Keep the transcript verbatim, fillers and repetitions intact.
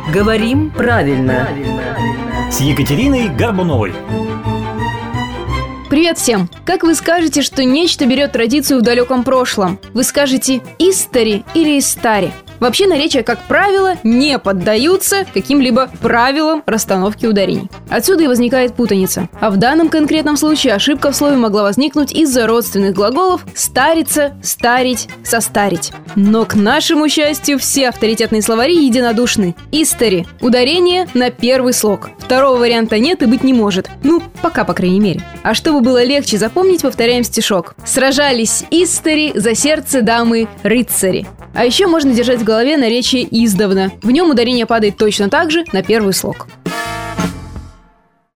Говорим правильно. С Екатериной Горбуновой. Привет всем! Как вы скажете, что нечто берет традицию в далеком прошлом? Вы скажете «истори» или «истари». Вообще наречия, как правило, не поддаются каким-либо правилам расстановки ударений. Отсюда и возникает путаница. А в данном конкретном случае ошибка в слове могла возникнуть из-за родственных глаголов «стариться», «старить», «состарить». Но, к нашему счастью, все авторитетные словари единодушны. «Истори» – ударение на первый слог. Второго варианта нет и быть не может. Ну, пока, по крайней мере. А чтобы было легче запомнить, повторяем стишок. «Сражались истори за сердце дамы рыцари». А еще можно держать в голове наречие издавна. В нем ударение падает точно так же на первый слог.